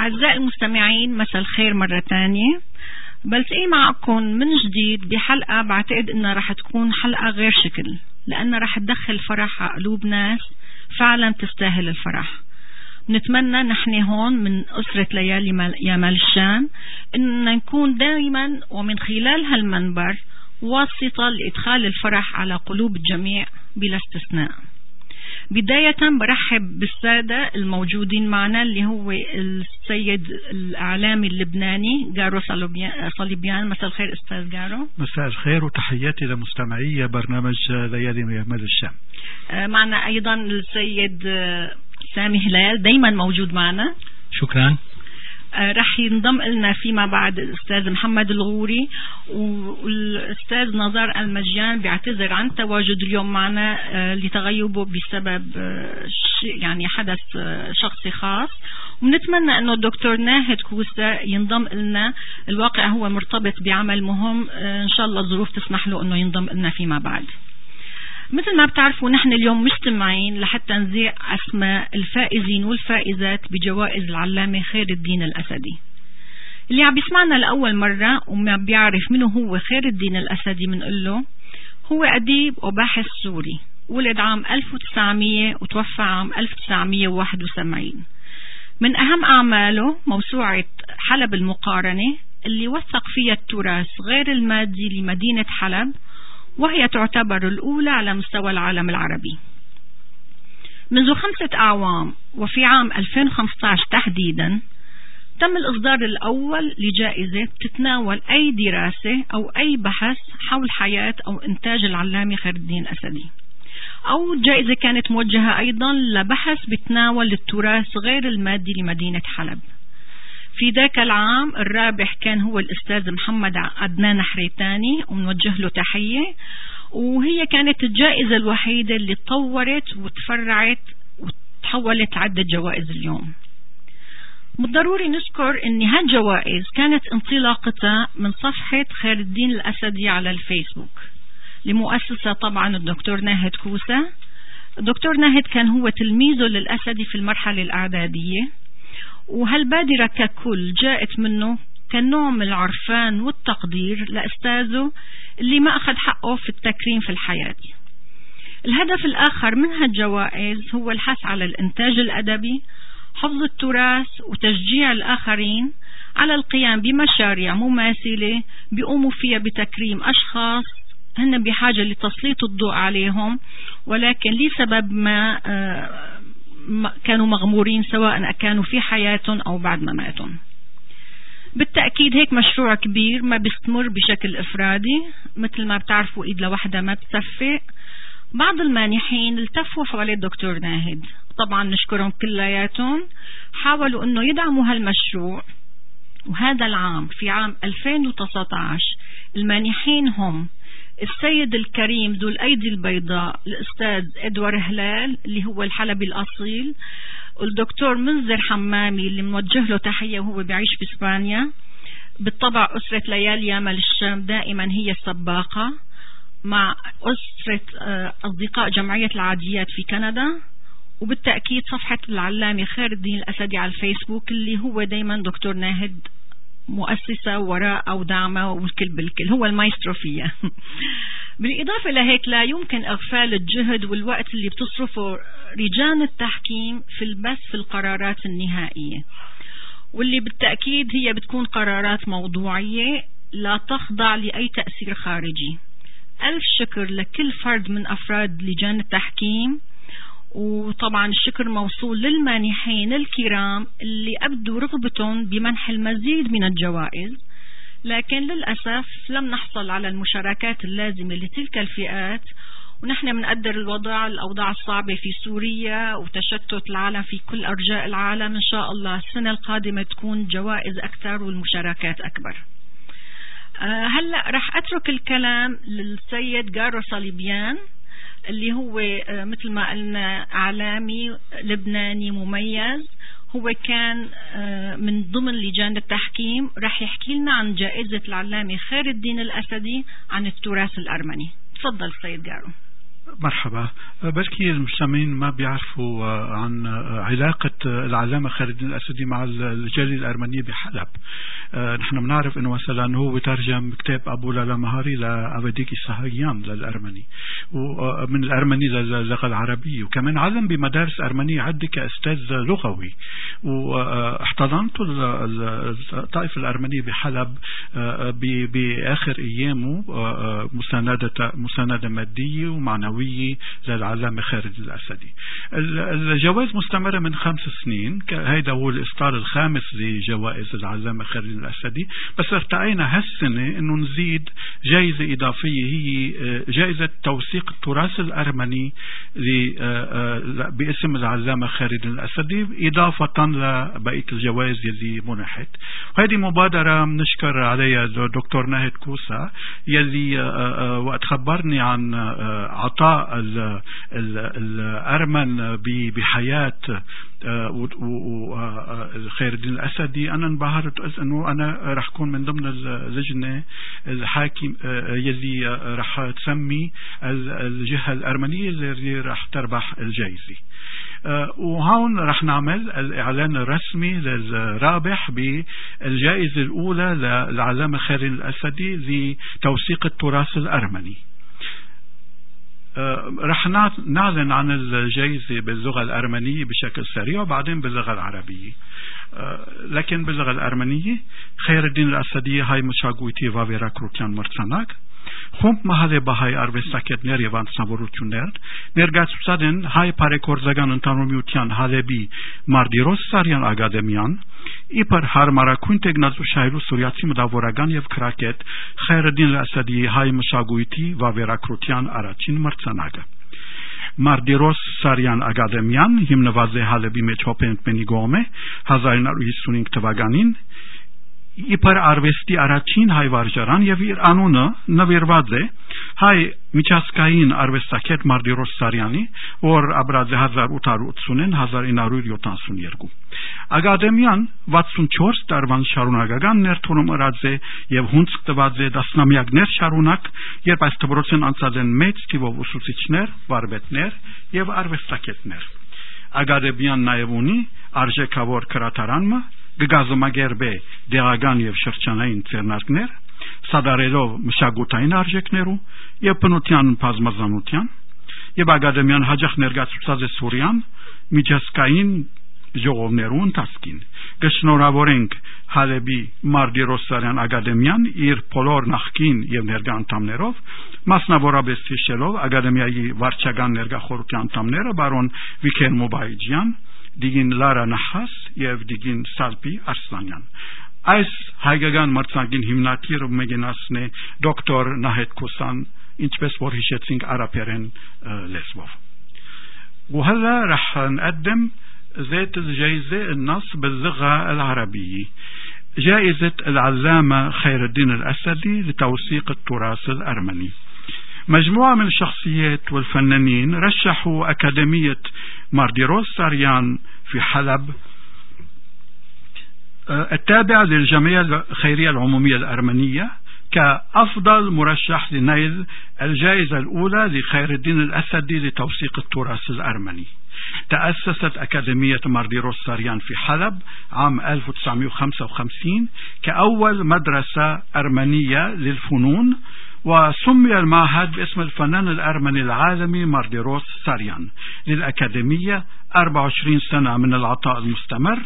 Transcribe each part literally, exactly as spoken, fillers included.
أعزائي المستمعين، مساء الخير مرة تانية. بلتقي معكم من جديد بحلقة بعتقد إنها رح تكون حلقة غير شكل، لأنها رح تدخل فرح على قلوب ناس فعلا تستاهل الفرح. نتمنى نحن هون من أسرة ليالي يا مال الشام إن نكون دائما ومن خلال هالمنبر واسطة لإدخال الفرح على قلوب الجميع بلا استثناء. بداية برحب بالسادة الموجودين معنا اللي هو السيد الإعلامي اللبناني جارو صليبيان. مساء الخير أستاذ جارو. مساء الخير وتحياتي لمستمعي برنامج ليالي يا مال الشام. معنا أيضا السيد سامي هلال دايما موجود معنا. شكرا. رح ينضم لنا فيما بعد الأستاذ محمد الغوري، والأستاذ نزار المجيان بيعتذر عن تواجد اليوم معنا لتغيبه بسبب يعني حدث شخصي خاص. ونتمنى أنه الدكتور ناهد كوسة ينضم لنا. الواقع هو مرتبط بعمل مهم، إن شاء الله الظروف تسمح له أنه ينضم لنا فيما بعد. مثل ما بتعرفوا نحن اليوم مجتمعين لحتى نذيع أسماء الفائزين والفائزات بجوائز العلامة خير الدين الأسدي. اللي عم بيسمعنا لأول مرة وما بيعرف منه هو خير الدين الأسدي بنقول له هو أديب وباحث سوري، ولد عام ألف وتسعمية وتوفى عام ألف وتسعمية وواحد وسبعين. من أهم أعماله موسوعة حلب المقارنة اللي وثق فيها التراث غير المادي لمدينة حلب، وهي تعتبر الأولى على مستوى العالم العربي. منذ خمسة أعوام وفي عام ألفين وخمسة عشر تحديدا تم الإصدار الأول لجائزة تتناول أي دراسة أو أي بحث حول حياة أو إنتاج العلامة خير الدين الأسدي، أو جائزة كانت موجهة أيضا لبحث بتناول التراث غير المادي لمدينة حلب. في ذاك العام الرابح كان هو الأستاذ محمد عدنان حريتاني، ونوجه له تحية. وهي كانت الجائزة الوحيدة اللي تطورت وتفرعت وتحولت عدة جوائز اليوم. بالضروري نذكر ان هالجوائز كانت انطلاقتها من صفحة خير الدين الأسدي على الفيسبوك لمؤسسة طبعا الدكتور ناهد كوسة. الدكتور ناهد كان هو تلميذه للأسدي في المرحلة الإعدادية، وهالبادرة ككل جاءت منه كنوع من العرفان والتقدير لأستاذه اللي ما أخذ حقه في التكريم في الحياة. الهدف الآخر من هالجوائز هو الحث على الإنتاج الأدبي، حفظ التراث، وتشجيع الآخرين على القيام بمشاريع مماثلة بيقوموا فيها بتكريم أشخاص هن بحاجة لتسليط الضوء عليهم، ولكن لسبب ما آه كانوا مغمورين سواء كانوا في حياتهم أو بعد ما ماتوا. بالتأكيد هيك مشروع كبير ما بيستمر بشكل إفرادي، مثل ما بتعرفوا إيد لوحدة ما بتصفق. بعض المانحين التفوا حوالي الدكتور ناهد، طبعا نشكرهم كلياتهم، حاولوا أنه يدعموا هالمشروع. وهذا العام في عام ألفين وتسعة عشر المانحين هم السيد الكريم ذو الأيدي البيضاء الأستاذ إدوار هلال اللي هو الحلبي الأصيل، والدكتور منذر حمامي اللي منوجه له تحية وهو بيعيش في إسبانيا. بالطبع أسرة ليالي يا مال الشام دائما هي السباقة، مع أسرة أصدقاء جمعية العاديات في كندا، وبالتأكيد صفحة العلامة خير الدين الأسدي على الفيسبوك اللي هو دائما دكتور ناهد مؤسسة وراء أو دعمه والكل بالكل، هو المايسترو فيها. بالإضافة لهيك لا يمكن إغفال الجهد والوقت اللي بتصرفه رجال التحكيم في البث في القرارات النهائية، واللي بالتأكيد هي بتكون قرارات موضوعية لا تخضع لأي تأثير خارجي. ألف شكر لكل فرد من أفراد لجان التحكيم، وطبعا الشكر موصول للمانحين الكرام اللي أبدوا رغبتهم بمنح المزيد من الجوائز، لكن للأسف لم نحصل على المشاركات اللازمة لتلك الفئات. ونحن منقدر الوضع الأوضاع الصعبة في سوريا وتشتت العالم في كل أرجاء العالم. إن شاء الله السنة القادمة تكون جوائز أكثر والمشاركات أكبر. أه هلأ رح أترك الكلام للسيد جارو صليبيان اللي هو مثل ما قلنا إعلامي لبناني مميز. هو كان من ضمن لجان التحكيم، رح يحكي لنا عن جائزة العلامة خير الدين الأسدي عن التراث الأرمني. تفضل سيد جارو. مرحبا. بركي المستمعين ما بيعرفوا عن علاقة العلامة خالد الدين الأسدي مع الجالية الأرمنية بحلب. نحن بنعرف أنه مثلا هو ترجم كتاب أبو لالا مهاري لأبديك السهيان للأرمني، ومن الأرمني للغة العربية، وكمان علم بمدارس أرمنية عدة كأستاذ لغوي. واحتضنت الطائفة الأرمنية بحلب بآخر أيامه مساندة مساندة مادية ومعنوية للعلامة خالد الأسدي. الجوائز مستمرة من خمس سنين، هيدا هو الإصدار الخامس لجوائز العلامة خالد الأسدي، بس ارتقينا هالسنة إنه نزيد جائزة إضافية، هي جائزة توثيق التراث الأرمني باسم العلامة خالد الأسدي، إضافة لبقية الجوائز يلي منحت. وهذه مبادرة بنشكر عليها الدكتور ناهد كوسا، يلي وقت خبرني عن عطاء الأرمن بحياة خير الدين الأسدي، أنا انبهرت، قلت أنه أنا رح أكون من ضمن اللجنة الحاكم يلي رح تسمي الجهة الأرمنية اللي رح تربح الجائزة. وهون رح نعمل الإعلان الرسمي للرابح بالجائزة الأولى للعلامة خالد الأسدي لتوثيق التراث الأرمني. رح نعلن عن الجائزة باللغة الأرمنية بشكل سريع وبعدين باللغة العربية. لكن باللغة الأرمنية: خير الدين الأسدي هاي مشاغويتي وافيرا كروكيان مرتساناك خمب محل باهای اربستاکت نری وان سابروچونر نرگات سادن های پارکورزگان انتانومیوتیان هالبی ماردیروس ساریان آکادمیان ایپر هر مراکون تگنازو شایلو سوریاتی مداورگان یف کراکت خیر الدین الاسدی های مشاگویتی و ویراکروتیان آراچین مرتساناگه ماردیروس ساریان آکادمیان هم نوازه هالبی مچوپنت منیگومه هزار نروی سونینگ تواگانین ایپر آروستی آراچین های وارجران یویر آنونه نویروازه های میچاسکاین آروستاکت ماردیروس ساریانی اور ابرازه هزار اوتارو اتسونن هزار ایناروی ریوتان سونیرگو آکادمیان واتسون چورس دروان شاروناگان نرتونم ارازه یو هونسک دوازه دستنامیاگ نر شاروناک یر پستبروسن انسازن میتستی و وسوسیچنر واربتنر یو آروستاکت نر آکادمیان نایبونی ارژه کاور کراتارانما գգազոմագերբե դեղական եւ շրջանային ծերնակներ սադարելով մշակութային արժեքներու եւ բնության բազմազանության եւ ակադեմիան հաջող ներկայացուցած է Սուրիան միջազգային ժողովներու ընթացքին գշնորհավորենք Հալեբի Մարտիրոսարյան ակադեմիան իր բոլոր նախկին եւ ներկա անդամներով մասնավորապես հիշելով ակադեմիայի վարչական ներկայախորհրդի անդամները բարոն Վիքեր Մոբայջյան Digin Lara Nahas եւ Digin Salpi Arslanyan. Այս հայկական մրցանակին հիմնադիր մեգենասն է դոկտոր Նահեդ Քոսան, ինչպես որ հիշեցինք արաբերեն լեզվով. وهلا رح نقدم ذات الجائزة النص باللغة العربية جائزة العلامة خير الدين الأسدي لتوثيق التراث الأرمني. مجموعة من الشخصيات والفنانين رشحوا أكاديمية مارديروس ساريان في حلب التابعة للجمعية الخيرية العمومية الأرمنية كأفضل مرشح لنيل الجائزة الأولى لخير الدين الأسدي لتوثيق التراث الأرمني. تأسست أكاديمية مارديروس ساريان في حلب عام ألف وتسعمائة وخمسة وخمسين كأول مدرسة أرمنية للفنون وسمي المعهد باسم الفنان الأرمني العالمي مارديروس ساريان للأكاديمية أربع وعشرين سنة من العطاء المستمر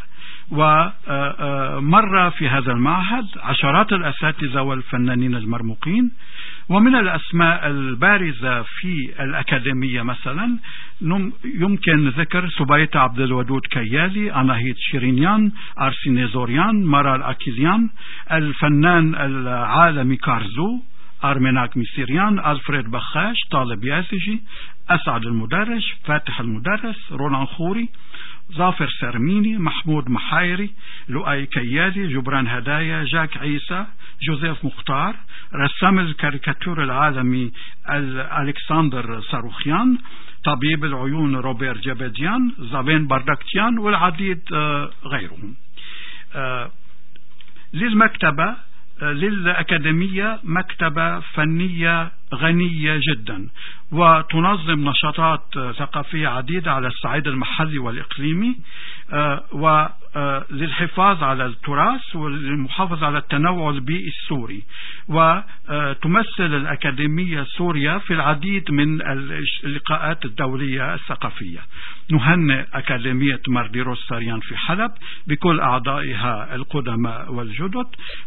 ومر في هذا المعهد عشرات الأساتذة والفنانين المرموقين ومن الأسماء البارزة في الأكاديمية مثلا يمكن ذكر سبيت عبد الودود كيالي أناهيد شيرينيان أرسيني زوريان مارال أكيزيان الفنان العالمي كارزو أرميناك ميسيريان ألفريد بخاش طالب ياسجي أسعد المدرس فاتح المدرس رولان خوري ظافر سرميني محمود محايري لؤي كيادي جبران هدايا جاك عيسى جوزيف مختار رسام الكاريكاتور العالمي ألكسندر صاروخيان طبيب العيون روبير جبديان زابين بردكتيان والعديد غيرهم. للمكتبة للأكاديمية مكتبة فنية غنية جدا وتنظم نشاطات ثقافية عديدة على الصعيد المحلي والإقليمي وللحفاظ على التراث والمحافظة على التنوع البيئي السوري. وتمثل الأكاديمية السورية في العديد من اللقاءات الدولية الثقافية. نهنئ أكاديمية مارديروس ساريان في حلب بكل أعضائها القدماء والجدد،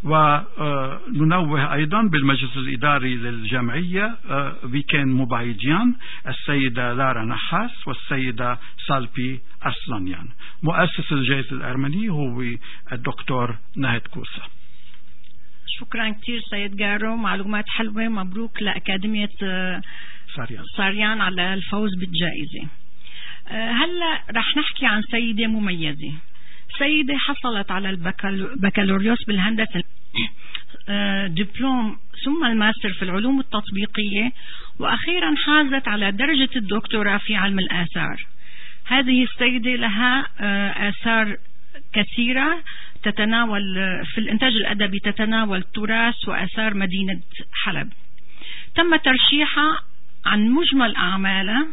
وننوه أيضا بالمجلس الإداري للجمعية فيكين موبايديان، السيدة لارا نحاس والسيدة سالبي أرسلانيان. مؤسس الجائزة الأرمنية هو الدكتور ناهد كوسا. شكرا كثير سيد جارو، معلومات حلوة، مبروك لأكاديمية ساريان, ساريان على الفوز بالجائزة. هلا رح نحكي عن سيدة مميزة، سيدة حصلت على البكالوريوس بالهندسة، دبلوم ثم الماستر في العلوم التطبيقية، وأخيرا حازت على درجة الدكتوراه في علم الآثار. هذه السيدة لها آثار كثيرة تتناول في الإنتاج الأدبي، تتناول التراث وآثار مدينة حلب. تم ترشيحها عن مجمل أعمالها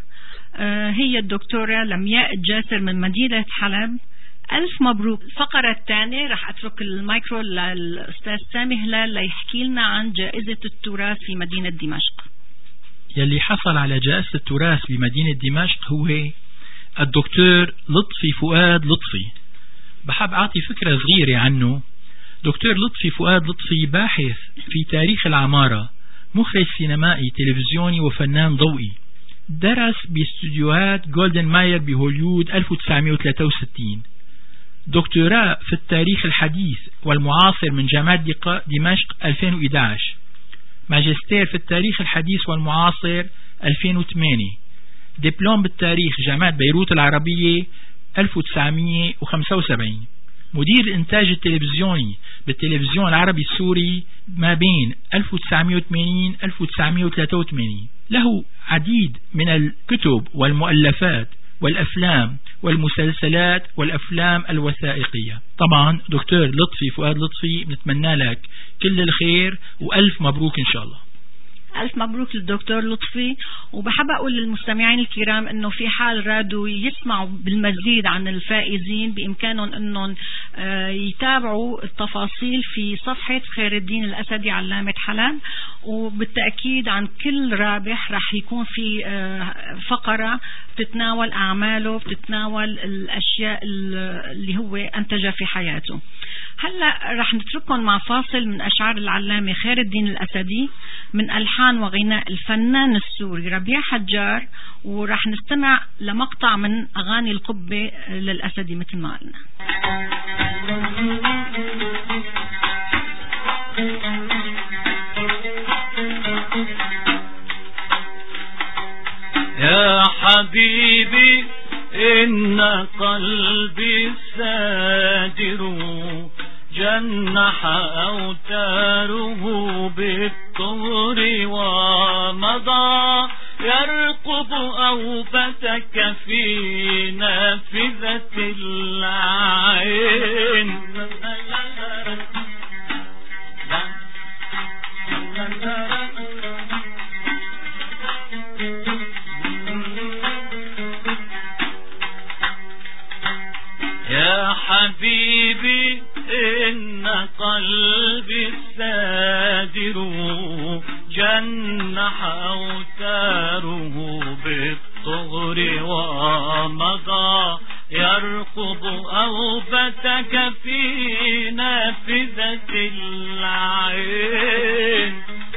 هي الدكتورة لمياء الجاسر من مدينة حلب. ألف مبروك. الفقرة الثانية رح أترك المايكرو للأستاذ سامي هلال ليحكي لنا عن جائزة التراث في مدينة دمشق. يلي حصل على جائزة التراث بمدينة دمشق هو الدكتور لطفي فؤاد لطفي. بحب أعطي فكرة صغيرة عنه. دكتور لطفي فؤاد لطفي باحث في تاريخ العمارة، مخرج سينمائي تلفزيوني وفنان ضوئي. درس باستوديوهات جولدن ماير بهوليود ألف وتسعمئة وثلاثة وستين. دكتوراه في التاريخ الحديث والمعاصر من جامعة دمشق ألفين وإحدى عشر. ماجستير في التاريخ الحديث والمعاصر ألفين وثمانية. دبلوم بالتاريخ جامعة بيروت العربية ألف وتسعمئة وخمسة وسبعين. مدير الإنتاج التلفزيوني بالتلفزيون العربي السوري ما بين ألف وتسعمئة وثمانين ألف وتسعمئة وثلاثة وثمانين. له عديد من الكتب والمؤلفات والأفلام والمسلسلات والأفلام الوثائقية. طبعا دكتور لطفي فؤاد لطفي بنتمنى لك كل الخير وألف مبروك إن شاء الله. ألف مبروك للدكتور لطفي. وبحب أقول للمستمعين الكرام أنه في حال رادوا يسمعوا بالمزيد عن الفائزين بإمكانهم أنهم يتابعوا التفاصيل في صفحة خير الدين الأسدي علامة حلب، وبالتأكيد عن كل رابح رح يكون في فقرة بتتناول أعماله، بتتناول الأشياء اللي هو أنتجها في حياته. هلأ رح نترككم مع فاصل من أشعار العلامة خير الدين الأسدي من ألحان وغناء الفنان السوري ربيع حجار، ورح نستمع لمقطع من أغاني القبة للأسدي مثل ما قلنا. يا حبيبي إن قلبي السادر جنح أوتاره بالطهر ومضى يرقب أوبتك في نافذة العين. يا حبيبي إن قلبي السادر جنح أوتاره بالطهر ومضى يرقب أوبتك في نافذة العين.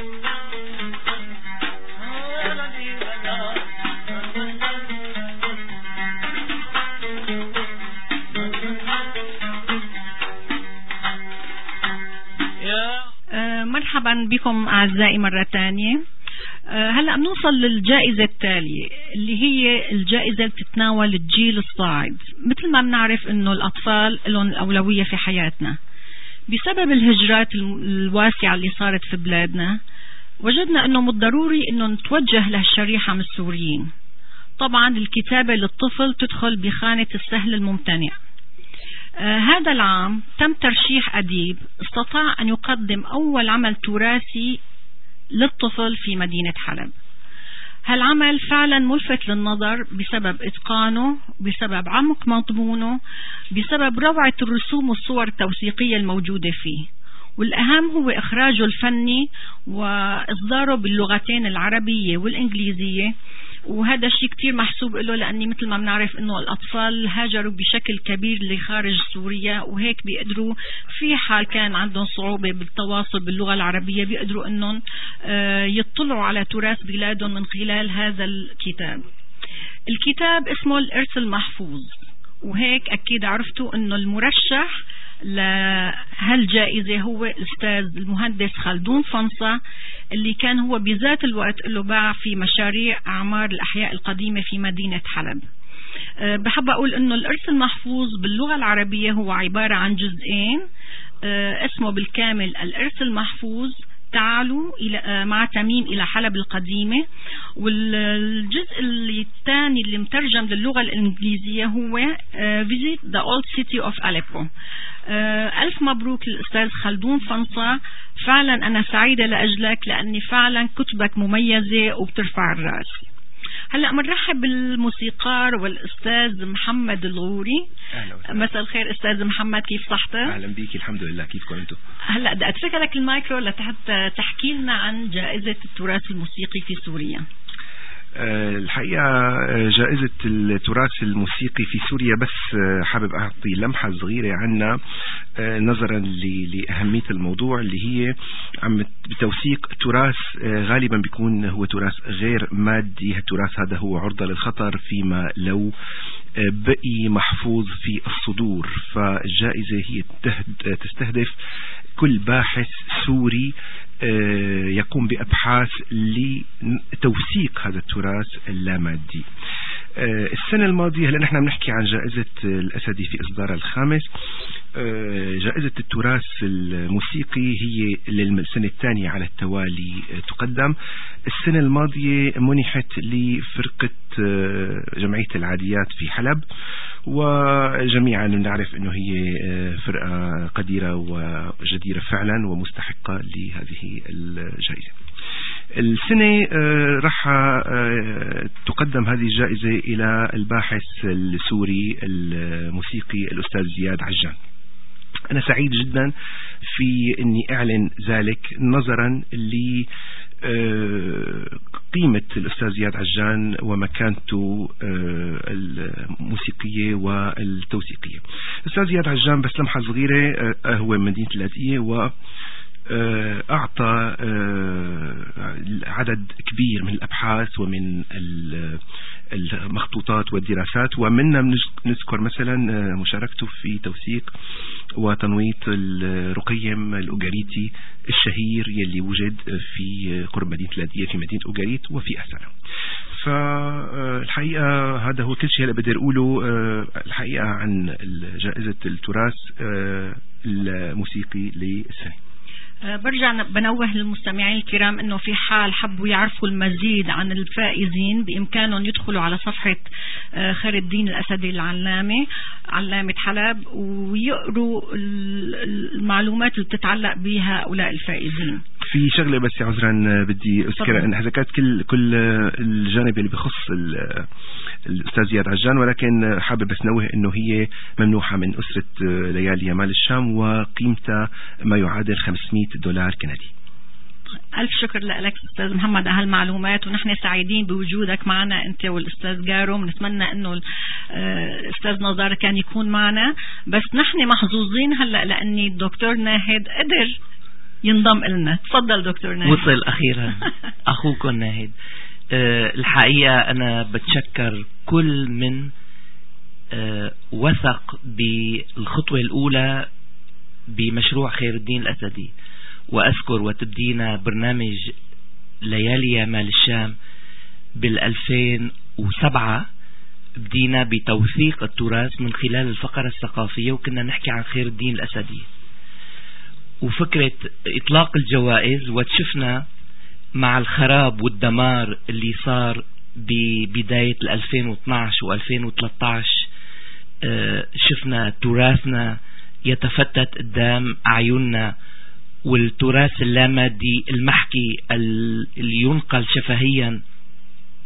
مرحبا بكم أعزائي مرة تانية. هلأ بنوصل للجائزة التالية اللي هي الجائزة اللي بتتناول الجيل الصاعد. مثل ما بنعرف إنه الأطفال لهم الأولوية في حياتنا. بسبب الهجرات الواسعة اللي صارت في بلادنا وجدنا إنه من الضروري إنه نتوجه لهالشريحة من السوريين. طبعا الكتابة للطفل تدخل بخانة السهل الممتنع. آه هذا العام تم ترشيح أديب استطاع أن يقدم أول عمل تراثي للطفل في مدينة حلب. هالعمل فعلا ملفت للنظر بسبب إتقانه، بسبب عمق مضمونه، بسبب روعة الرسوم والصور التوثيقية الموجودة فيه، والأهم هو إخراجه الفني وإصداره باللغتين العربية والإنجليزية. وهذا الشيء كتير محسوب له، لأني مثل ما بنعرف إنه الأطفال هاجروا بشكل كبير لخارج سوريا، وهيك بيقدروا في حال كان عندهم صعوبة بالتواصل باللغة العربية بيقدروا إنهم يطلعوا على تراث بلادهم من خلال هذا الكتاب. الكتاب اسمه الإرث المحفوظ، وهيك أكيد عرفتوا إنه المرشح لهالجائزة هو الأستاذ المهندس خلدون فنصة، اللي كان هو بذات الوقت له باع في مشاريع أعمار الأحياء القديمة في مدينة حلب. أه بحب أقول إنه الإرث المحفوظ باللغة العربية هو عبارة عن جزئين، أه اسمه بالكامل الإرث المحفوظ تعالوا إلى مع تميم إلى حلب القديمة، والجزء الثاني اللي مترجم للغة الإنجليزية هو Visit the Old City of Aleppo. ألف مبروك للأستاذ خلدون فنصة، فعلا أنا سعيدة لأجلك لأني فعلا كتبك مميزة وبترفع الرأس. هلأ منرحب بالموسيقار والأستاذ محمد الغوري. مساء الخير أستاذ محمد، كيف صحتك؟ أهلا بيك، الحمد لله، كيفكم أنتم؟ هلأ بدي أترك لك المايكرو لحتى تحكي لنا عن جائزة التراث الموسيقي في سوريا. الحقيقة جائزة التراث الموسيقي في سوريا، بس حابب أعطي لمحة صغيرة عنها نظرا لأهمية الموضوع، اللي هي عم بتوثيق تراث غالبا بيكون هو تراث غير مادي. التراث هذا هو عرضة للخطر فيما لو بقي محفوظ في الصدور. فالجائزة هي تستهدف كل باحث سوري يقوم بأبحاث لتوثيق هذا التراث اللامادي. السنة الماضية، هلا نحن بنحكي عن جائزة الأسدي في إصدارها الخامس. جائزة التراث الموسيقي هي للسنة الثانية على التوالي تقدم. السنة الماضية منحت لفرقة جمعية العاديات في حلب، وجميعا نعرف أنه هي فرقة قديرة وجديرة فعلا ومستحقة لهذه الجائزة. السنة راح تقدم هذه الجائزة إلى الباحث السوري الموسيقي الأستاذ زياد عجان. أنا سعيد جدا في أني أعلن ذلك نظرا لقيمة الأستاذ زياد عجان ومكانته الموسيقية والتوثيقية. الأستاذ زياد عجان، بس لمحة صغيرة، هو من مدينة اللاذقية، و أعطى عدد كبير من الأبحاث ومن المخطوطات والدراسات، ومنها نذكر مثلا مشاركته في توثيق وتنويط الرقيم الأوغاريتي الشهير يلي وجد في قرب مدينة اللاذقية في مدينة أوغاريت وفي أسرة. فالحقيقة هذا هو كل شيء اللي بدي أقوله الحقيقة عن جائزة التراث الموسيقي للسنة. برجع بنوه للمستمعين الكرام انه في حال حبوا يعرفوا المزيد عن الفائزين بامكانهم يدخلوا على صفحة خير الدين الأسدي العلامة علامة حلب ويقروا المعلومات اللي بتتعلق بها هؤلاء الفائزين. في شغلة بس عذرا بدي أذكرها، أن حكيت كل كل الجانب اللي بخص الأستاذ زياد عجان، ولكن حابب بس نوه أنه هي ممنوحة من أسرة ليالي يمال الشام، وقيمتها ما يعادل خمسمائة دولار كندي. ألف شكر لك أستاذ محمد على هالمعلومات، ونحن سعيدين بوجودك معنا أنت والأستاذ جارو. نتمنى أنه الأستاذ نظار كان يكون معنا، بس نحن محظوظين هلأ لأني الدكتور ناهد قدر ينضم لنا. تفضل دكتور ناهد. وصل أخيرا أخوكم ناهد. أه الحقيقة أنا بتشكر كل من أه وثق بالخطوة الأولى بمشروع خير الدين الأسدي، وأذكر وتبدينا برنامج ليالي يمال الشام بالألفين وسبعة بدينا بتوثيق التراث من خلال الفقرة الثقافية، وكنا نحكي عن خير الدين الأسدي وفكرة إطلاق الجوائز، وتشفنا مع الخراب والدمار اللي صار ببداية ألفين واثناشر وألفين وثلاثة عشر شفنا تراثنا يتفتت قدام أعيننا، والتراث اللامادي المحكي اللي ينقل شفهيا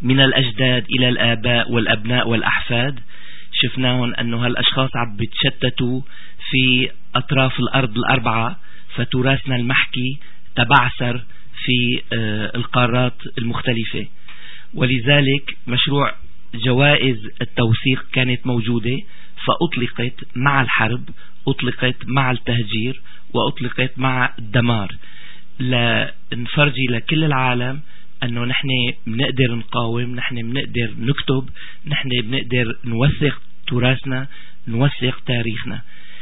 من الأجداد إلى الآباء والأبناء والأحفاد. شفناهم أنه هالأشخاص عم بتشتتوا في أطراف الأرض الأربعة، فتراثنا المحكي تبعثر في القارات المختلفة، ولذلك مشروع جوائز التوثيق كانت موجودة، فأطلقت مع الحرب، أطلقت مع التهجير، وأطلقت مع الدمار، لنفرجي لكل العالم أنه نحن بنقدر نقاوم، نحن بنقدر نكتب، نحن بنقدر نوثق تراثنا، نوثق تاريخنا.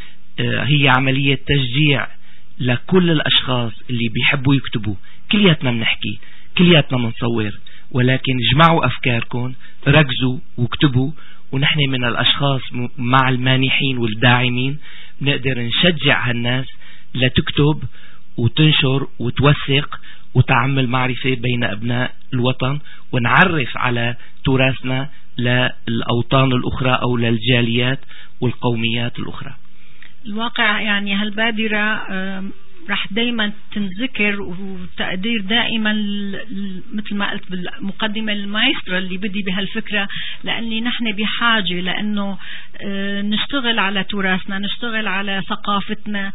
هي عملية تشجيع لكل الأشخاص اللي بيحبوا يكتبوا. كلياتنا بنحكي، كلياتنا بنصور، ولكن اجمعوا أفكاركم، ركزوا واكتبوا، ونحن من الأشخاص مع المانحين والداعمين نقدر نشجع هالناس لتكتب وتنشر وتوثق وتعمل معرفة بين أبناء الوطن، ونعرف على تراثنا للأوطان الأخرى أو للجاليات والقوميات الأخرى. الواقع يعني هالبادرة راح دايما تنذكر وتقدير دائما، مثل ما قلت بالمقدمة، المايسترو اللي بدي بهالفكرة، لأني نحن بحاجة لأنه نشتغل على تراثنا، نشتغل على ثقافتنا.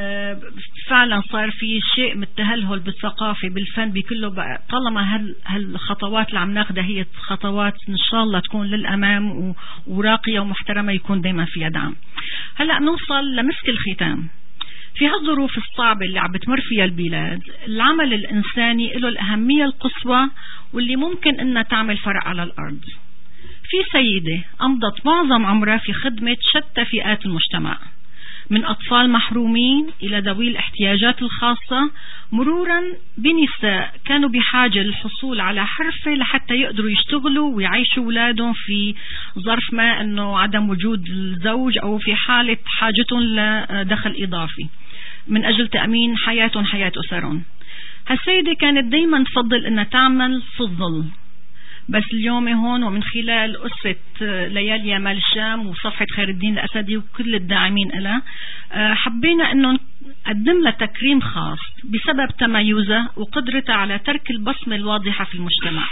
فعلا صار في شيء من التهلهل بالثقافة بالفن بكله بقى. طالما هالخطوات اللي عم ناخدها هي خطوات إن شاء الله تكون للأمام وراقية ومحترمة، يكون دايما فيها دعم. هلأ نوصل لمسك الختام. في هالظروف الصعبة اللي عم بتمر فيها البلاد، العمل الإنساني له الأهمية القصوى واللي ممكن إنها تعمل فرق على الأرض. في سيدة أمضت معظم عمرها في خدمة شتى فئات المجتمع، من أطفال محرومين إلى ذوي الاحتياجات الخاصة، مرورا بنساء كانوا بحاجة للحصول على حرفة لحتى يقدروا يشتغلوا ويعيشوا أولادهم في ظرف ما أنه عدم وجود الزوج أو في حالة حاجتهم لدخل إضافي من أجل تأمين حياتهم، حياة أسرهم. هالسيدة كانت دايما تفضل أنها تعمل في الظل، بس اليوم هون ومن خلال أسرة ليالي يمال الشام وصفحة خير الدين الأسدي وكل الداعمين لها، حبينا أنه نقدم لها تكريم خاص بسبب تميزها وقدرتها على ترك البصمة الواضحة في المجتمع.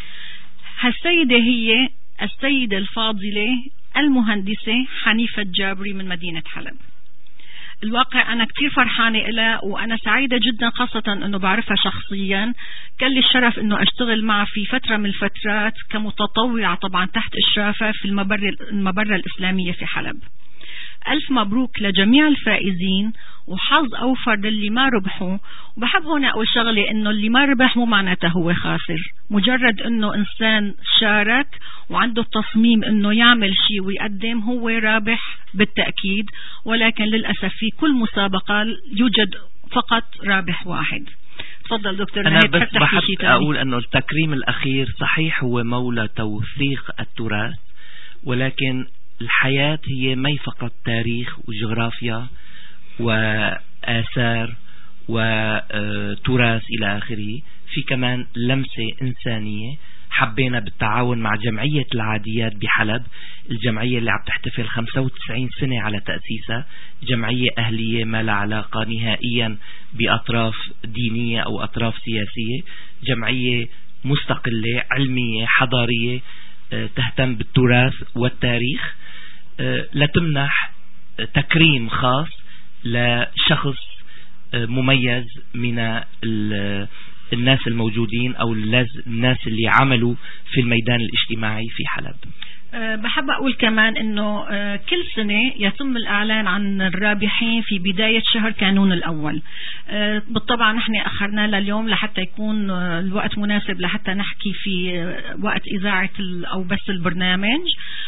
هالسيدة هي السيدة الفاضلة المهندسة حنيفة الجابري من مدينة حلب. الواقع أنا كتير فرحانة إلها، وأنا سعيدة جدا خاصة أنه بعرفها شخصيا. كان لي الشرف أنه أشتغل معها في فترة من الفترات كمتطوعة طبعا تحت إشرافها في المبرة, المبرة الإسلامية في حلب. ألف مبروك لجميع الفائزين، وحظ أوفر للي ما ربحوا. وبحب هنا أقول شغلة، أنه اللي ما ربح مو معناته هو خاسر، مجرد أنه إنسان شارك وعنده التصميم أنه يعمل شيء ويقدم، هو رابح بالتأكيد. ولكن للأسف في كل مسابقة يوجد فقط رابح واحد. تفضل دكتور. أنا بس بحب أقول أنه التكريم الأخير صحيح هو مولى توثيق التراث، ولكن الحياة هي ما فقط تاريخ وجغرافيا وآثار وتراث إلى آخره، في كمان لمسة إنسانية. حبينا بالتعاون مع جمعية العاديات بحلب، الجمعية اللي عم تحتفل خمسة وتسعين سنة على تأسيسها، جمعية أهلية ما لها علاقة نهائيا بأطراف دينية أو أطراف سياسية، جمعية مستقلة علمية حضارية تهتم بالتراث والتاريخ، لتمنح تكريم خاص لشخص مميز من الناس الموجودين أو الناس اللي عملوا في الميدان الاجتماعي في حلب. بحب أقول كمان أنه كل سنة يتم الإعلان عن الرابحين في بداية شهر كانون الأول. بالطبع نحن أخرنا لليوم لحتى يكون الوقت مناسب لحتى نحكي في وقت إذاعة أو بث البرنامج،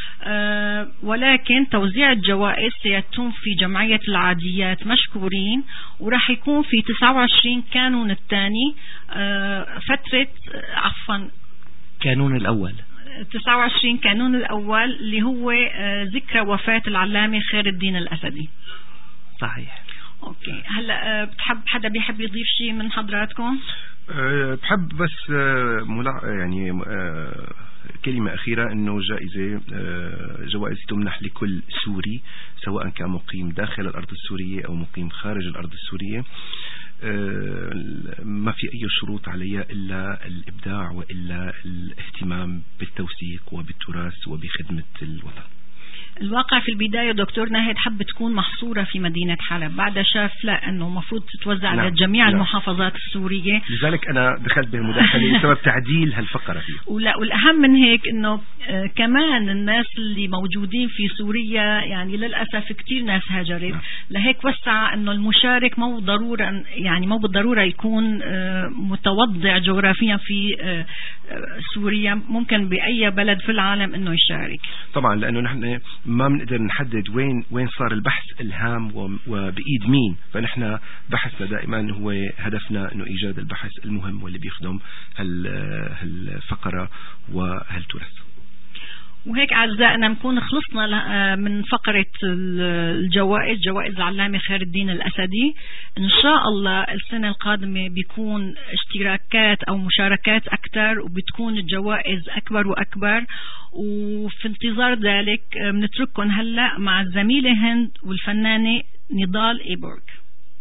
ولكن توزيع الجوائز سيتم في جمعية العاديات مشكورين، وراح يكون في تسعة وعشرين كانون الثاني، فترة عفوا كانون الأول تسعة وعشرين كانون الأول اللي هو ذكرى وفاة العلامة خير الدين الأسدي. صحيح. أوكي. هلأ بتحب حدا بيحب يضيف شيء من حضراتكم؟ أه بحب بس ملع يعني أه كلمة أخيرة، أنه جائزة أه جوائز تمنح لكل سوري سواء كان مقيم داخل الأرض السورية أو مقيم خارج الأرض السورية. ما في أي شروط علي إلا الإبداع وإلا الاهتمام بالتوثيق وبالتراث وبخدمة الوطن. الواقع في البداية دكتور ناهد حب تكون محصورة في مدينة حلب، بعد شاف لا أنه مفروض تتوزع على نعم. جميع نعم. المحافظات السورية، لذلك أنا دخلت بهالمداخلة بسبب تعديل هالفقرة فيه. ولا والأهم من هيك أنه آه كمان الناس اللي موجودين في سوريا يعني للأسف كتير ناس هاجرت نعم. لهيك وسع أنه المشارك مو ضرورة يعني مو بالضرورة يكون آه متوضع جغرافيا في آه سوريا، ممكن بأي بلد في العالم أنه يشارك. طبعا لأنه نحن ما بنقدر نحدد وين وين صار البحث الهام وبإيد مين، فنحن بحثنا دائما هو هدفنا انه ايجاد البحث المهم واللي بيخدم هالفقرة وهالتراث. وهيك أعزائنا نكون خلصنا من فقرة الجوائز، جوائز العلامة خير الدين الأسدي. إن شاء الله السنة القادمة بيكون اشتراكات أو مشاركات أكثر وبتكون الجوائز أكبر وأكبر، وفي انتظار ذلك بنترككم هلأ مع الزميلة هند والفنانة نضال إيبورغ.